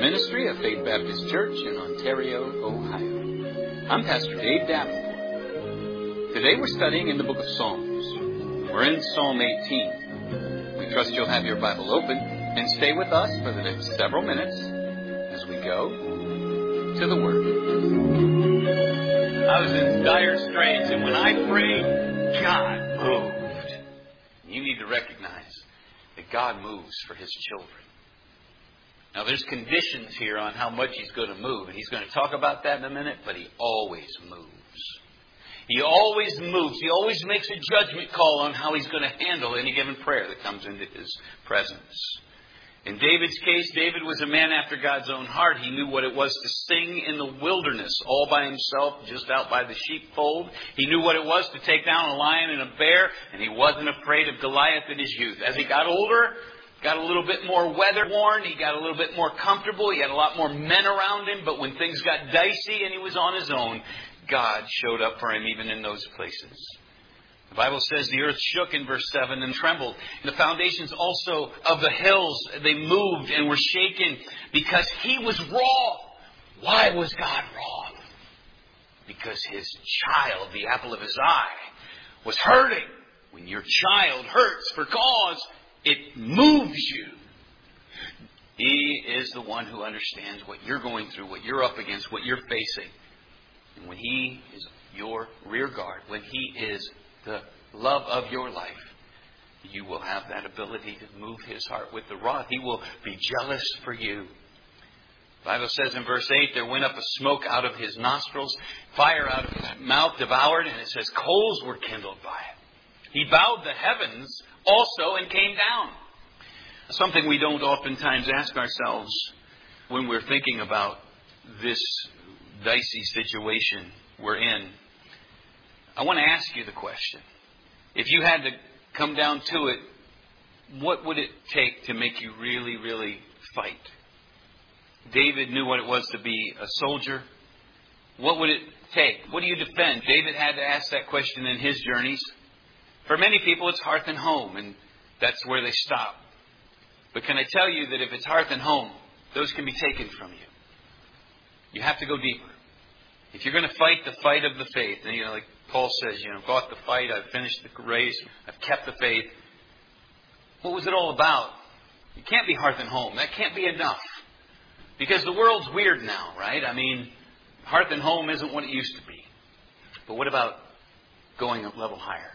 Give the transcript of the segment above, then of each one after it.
ministry of Faith Baptist Church in Ontario, Ohio. I'm Pastor Dave Davenport. Today we're studying in the book of Psalms. We're in Psalm 18. We trust you'll have your Bible open and stay with us for the next several minutes as we go to the Word. I was in dire straits, and when I prayed, God moved. You need to recognize that God moves for His children. Now, there's conditions here on how much He's going to move. And He's going to talk about that in a minute, but He always moves. He always moves. He always makes a judgment call on how He's going to handle any given prayer that comes into His presence. In David's case, David was a man after God's own heart. He knew what it was to sing in the wilderness all by himself, just out by the sheepfold. He knew what it was to take down a lion and a bear, and he wasn't afraid of Goliath in his youth. As he got older, got a little bit more weather-worn. He got a little bit more comfortable. He had a lot more men around him. But when things got dicey and he was on his own, God showed up for him even in those places. The Bible says the earth shook in verse 7 and trembled. The foundations also of the hills, they moved and were shaken because He was wroth. Why was God wroth? Because His child, the apple of His eye, was hurting. When your child hurts for cause, it moves you. He is the one who understands what you're going through, what you're up against, what you're facing. And when He is your rear guard, when He is the love of your life, you will have that ability to move His heart with the wrath. He will be jealous for you. The Bible says in verse 8, there went up a smoke out of His nostrils, fire out of His mouth devoured, and it says coals were kindled by it. He bowed the heavens also and came down. Something we don't oftentimes ask ourselves when we're thinking about this dicey situation we're in. I want to ask you the question. If you had to come down to it, what would it take to make you really, really fight? David knew what it was to be a soldier. What would it take? What do you defend? David had to ask that question in his journeys. For many people, it's hearth and home, and that's where they stop. But can I tell you that if it's hearth and home, those can be taken from you. You have to go deeper. If you're going to fight the fight of the faith, and like Paul says, fought the fight, I've finished the race, I've kept the faith. What was it all about? It can't be hearth and home. That can't be enough. Because the world's weird now, right? I mean, hearth and home isn't what it used to be. But what about going a level higher?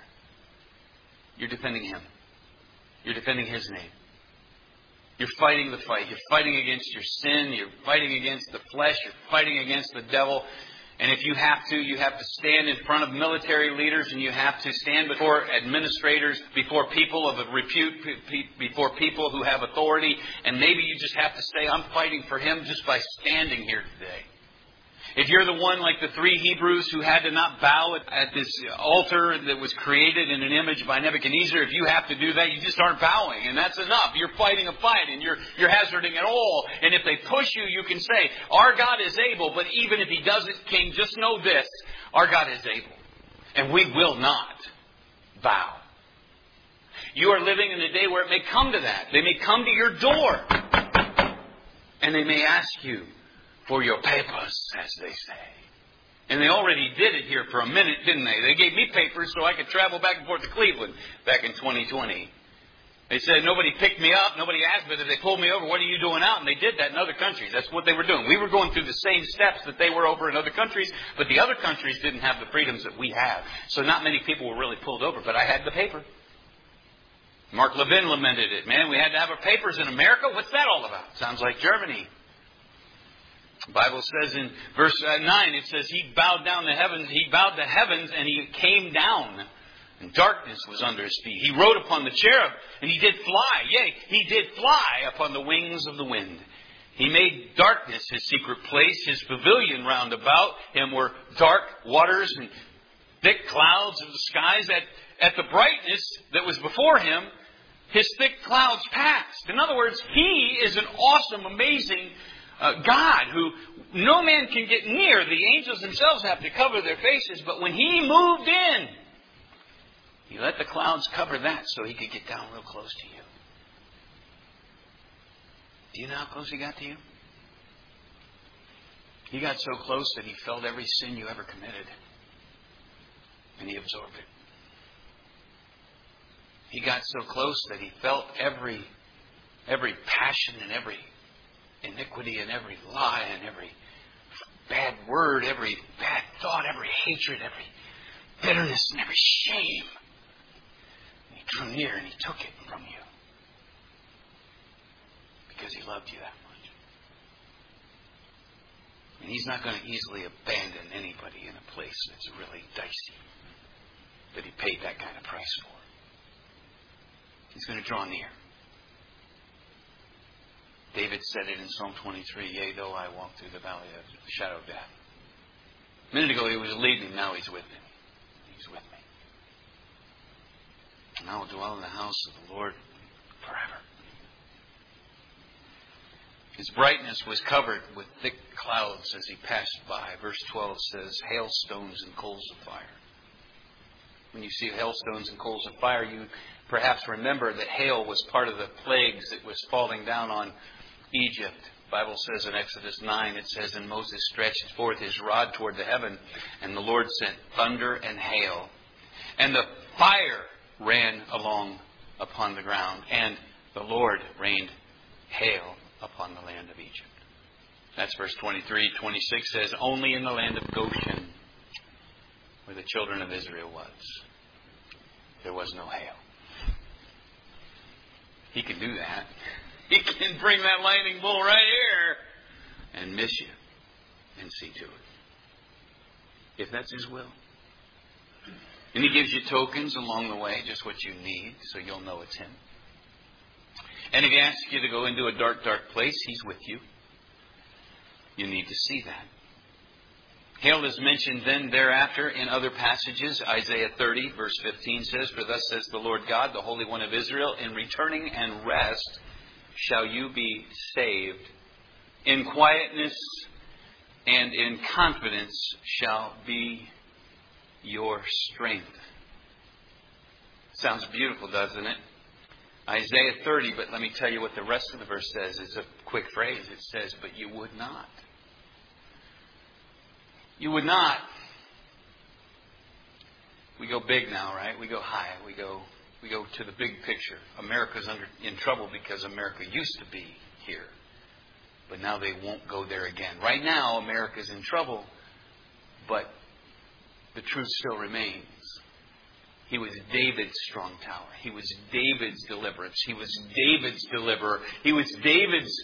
You're defending Him. You're defending His name. You're fighting the fight. You're fighting against your sin. You're fighting against the flesh. You're fighting against the devil. And if you have to stand in front of military leaders, and you have to stand before administrators, before people of repute, before people who have authority. And maybe you just have to say, I'm fighting for Him just by standing here today. If you're the one like the 3 Hebrews who had to not bow at this altar that was created in an image by Nebuchadnezzar, if you have to do that, you just aren't bowing. And that's enough. You're fighting a fight and you're hazarding it all. And if they push you, you can say, our God is able. But even if He doesn't, King, just know this. Our God is able. And we will not bow. You are living in a day where it may come to that. They may come to your door. And they may ask you for your papers, as they say. And they already did it here for a minute, didn't they? They gave me papers so I could travel back and forth to Cleveland back in 2020. They said nobody picked me up, nobody asked me, they pulled me over, what are you doing out? And they did that in other countries. That's what they were doing. We were going through the same steps that they were over in other countries, but the other countries didn't have the freedoms that we have. So not many people were really pulled over, but I had the paper. Mark Levin lamented it. Man, we had to have our papers in America? What's that all about? Sounds like Germany. The Bible says in verse 9, it says, He bowed down the heavens. He bowed the heavens and He came down. And darkness was under His feet. He rode upon the cherub and He did fly. Yea, He did fly upon the wings of the wind. He made darkness His secret place. His pavilion round about Him were dark waters and thick clouds of the skies. At the brightness that was before Him, His thick clouds passed. In other words, He is an awesome, amazing God who no man can get near. The angels themselves have to cover their faces. But when He moved in, He let the clouds cover that so He could get down real close to you. Do you know how close He got to you? He got so close that He felt every sin you ever committed. And He absorbed it. He got so close that He felt every passion and every iniquity and every lie and every bad word, every bad thought, every hatred, every bitterness and every shame. And He drew near and He took it from you. Because He loved you that much. And He's not going to easily abandon anybody in a place that's really dicey. That He paid that kind of price for. He's going to draw near. David said it in Psalm 23, yea, though I walk through the valley of the shadow of death. A minute ago He was leaving, now He's with me. He's with me. And I will dwell in the house of the Lord forever. His brightness was covered with thick clouds as He passed by. Verse 12 says, hailstones and coals of fire. When you see hailstones and coals of fire, you perhaps remember that hail was part of the plagues that was falling down on Egypt. The Bible says in Exodus 9, it says, and Moses stretched forth his rod toward the heaven, and the Lord sent thunder and hail. And the fire ran along upon the ground, and the Lord rained hail upon the land of Egypt. That's verse 23. 26 says, only in the land of Goshen, where the children of Israel was, there was no hail. He can do that. He can bring that lightning bolt right here and miss you and see to it. If that's His will. And He gives you tokens along the way, just what you need, so you'll know it's Him. And if He asks you to go into a dark, dark place, He's with you. You need to see that. Hail is mentioned then thereafter in other passages. Isaiah 30 verse 15 says, for thus says the Lord God, the Holy One of Israel, in returning and rest shall you be saved. In quietness and in confidence shall be your strength. Sounds beautiful, doesn't it? Isaiah 30, but let me tell you what the rest of the verse says. It's a quick phrase. It says, but you would not. You would not. We go big now, right? We go high. We go to the big picture. America's in trouble because America used to be here. But now they won't go there again. Right now, America's in trouble, but the truth still remains. He was David's strong tower. He was David's deliverance. He was David's deliverer. He was David's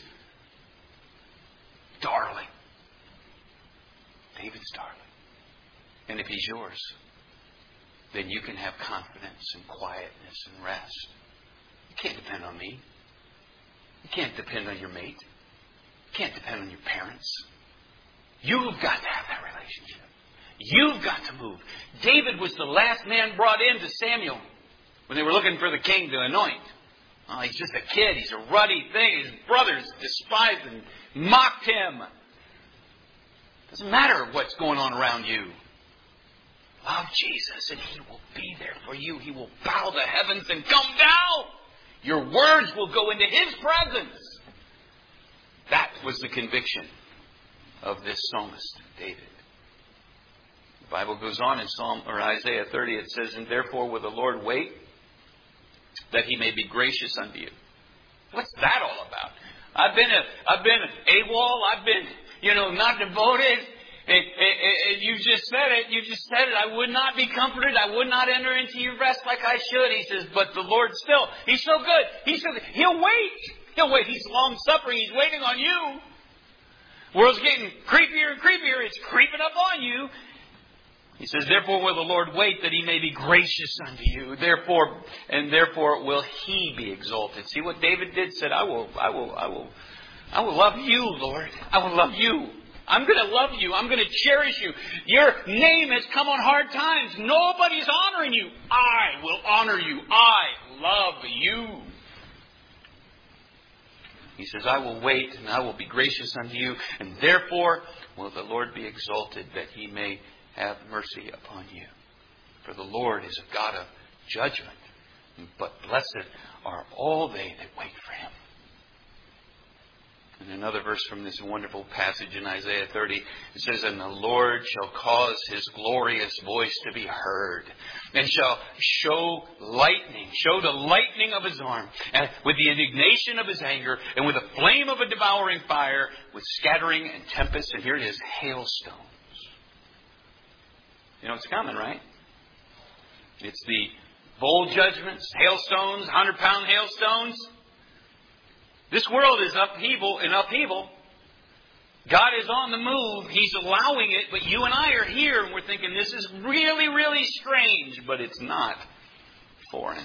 darling. David's darling. And if He's yours, then you can have confidence and quietness and rest. You can't depend on me. You can't depend on your mate. You can't depend on your parents. You've got to have that relationship. You've got to move. David was the last man brought in to Samuel when they were looking for the king to anoint. Oh, he's just a kid. He's a ruddy thing. His brothers despised and mocked him. Doesn't matter what's going on around you. Love Jesus and He will be there for you. He will bow the heavens and come down. Your words will go into His presence. That was the conviction of this psalmist, David. The Bible goes on in Isaiah 30. It says, and therefore will the Lord wait that He may be gracious unto you. What's that all about? I've been AWOL. I've been not devoted. You just said it. You just said it. I would not be comforted. I would not enter into your rest like I should. He says, but the Lord still, He's so good. He'll wait. He'll wait. He's long suffering. He's waiting on you. World's getting creepier and creepier. It's creeping up on you. He says, therefore will the Lord wait that He may be gracious unto you. Therefore will He be exalted. See what David did? Said, I will love you, Lord. I will love you. I'm going to love you. I'm going to cherish you. Your name has come on hard times. Nobody's honoring you. I will honor you. I love you. He says, I will wait and I will be gracious unto you. And therefore will the Lord be exalted that He may have mercy upon you. For the Lord is a God of judgment. But blessed are all they that wait for Him. And another verse from this wonderful passage in Isaiah 30, it says, "And the Lord shall cause His glorious voice to be heard, and shall show the lightning of His arm, and with the indignation of His anger, and with the flame of a devouring fire, with scattering and tempest," and here it is, hailstones. You know it's coming, right? It's the bowl judgments, hailstones, 100-pound hailstones. This world is in upheaval. God is on the move. He's allowing it, but you and I are here and we're thinking this is really, really strange, but it's not foreign.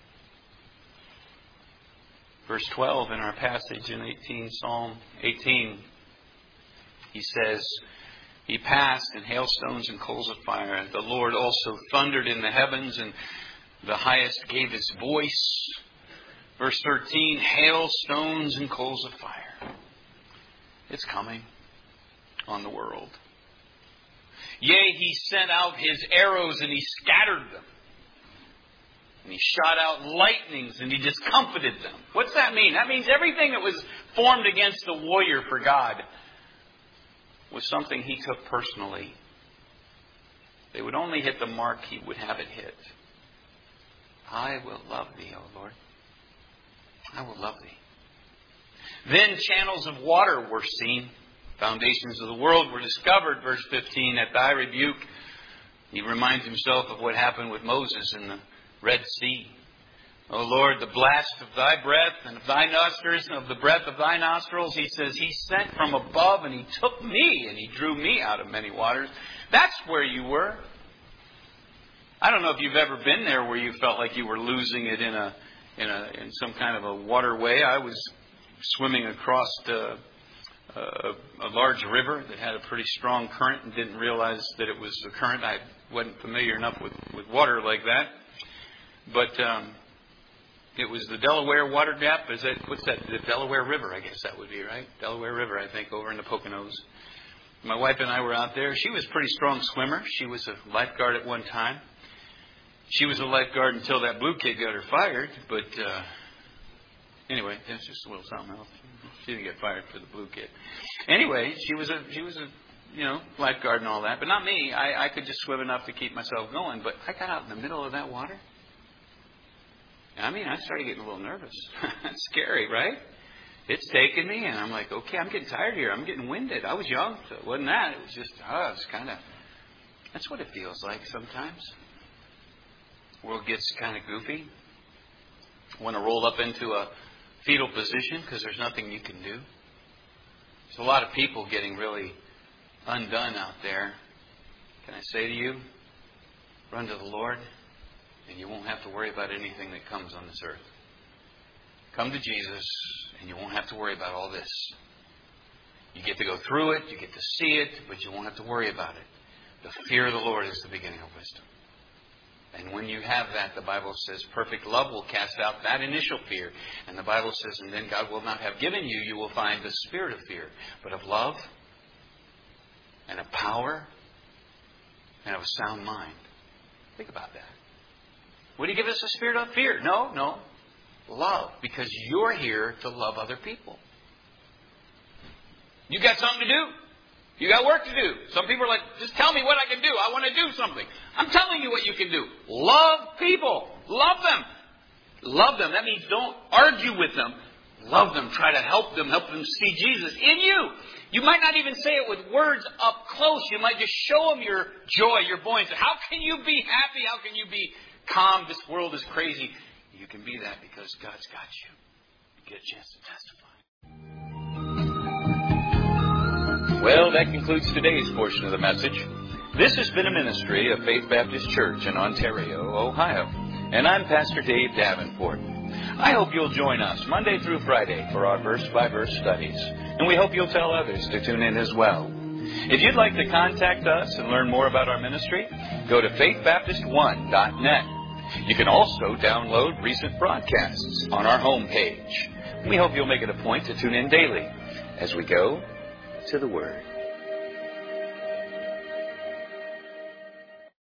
Verse 12 in our passage in Psalm 18, he says, "He passed in hailstones and coals of fire. The Lord also thundered in the heavens, and the highest gave His voice." Verse 13, hailstones and coals of fire. It's coming on the world. "Yea, He sent out His arrows and He scattered them. And He shot out lightnings and He discomfited them." What's that mean? That means everything that was formed against the warrior for God was something He took personally. They would only hit the mark He would have it hit. "I will love Thee, O Lord. I will love Thee." Then channels of water were seen. Foundations of the world were discovered. Verse 15, "At Thy rebuke," he reminds himself of what happened with Moses in the Red Sea. "O Lord, the blast of Thy breath and of Thy nostrils, and of the breath of Thy nostrils," he says, "He sent from above and He took me and He drew me out of many waters." That's where you were. I don't know if you've ever been there where you felt like you were losing it in some kind of a waterway. I was swimming across a large river that had a pretty strong current and didn't realize that it was a current. I wasn't familiar enough with water like that. But it was the Delaware Water Gap. What's that? The Delaware River, I guess that would be, right? Delaware River, I think, over in the Poconos. My wife and I were out there. She was a pretty strong swimmer. She was a lifeguard at one time. She was a lifeguard until that blue kid got her fired. But anyway, that's just a little something else. She didn't get fired for the blue kid. Anyway, she was a lifeguard and all that, but not me. I could just swim enough to keep myself going. But I got out in the middle of that water. I started getting a little nervous. It's scary, right? It's taking me, and I'm like, okay, I'm getting tired here. I'm getting winded. I was young, so it wasn't that. It was just, it's kind of. That's what it feels like sometimes. World gets kind of goofy. Want to roll up into a fetal position because there's nothing you can do. There's a lot of people getting really undone out there. Can I say to you, run to the Lord, and you won't have to worry about anything that comes on this earth. Come to Jesus, and you won't have to worry about all this. You get to go through it, you get to see it, but you won't have to worry about it. The fear of the Lord is the beginning of wisdom. And when you have that, the Bible says perfect love will cast out that initial fear. And the Bible says, and then God will not have given you, you will find the spirit of fear, but of love and of power and of a sound mind. Think about that. Would He give us a spirit of fear? No. Love. Because you're here to love other people. You got something to do. You got work to do. Some people are like, just tell me what I can do. I want to do something. I'm telling you what you can do. Love people. Love them. Love them. That means don't argue with them. Love them. Try to help them see Jesus in you. You might not even say it with words up close. You might just show them your joy, your buoyancy. How can you be happy? How can you be calm? This world is crazy. You can be that because God's got you. You get a chance to testify. Well, that concludes today's portion of the message. This has been a ministry of Faith Baptist Church in Ontario, Ohio. And I'm Pastor Dave Davenport. I hope you'll join us Monday through Friday for our verse-by-verse studies. And we hope you'll tell others to tune in as well. If you'd like to contact us and learn more about our ministry, go to faithbaptist1.net. You can also download recent broadcasts on our homepage. We hope you'll make it a point to tune in daily as we go to the Word.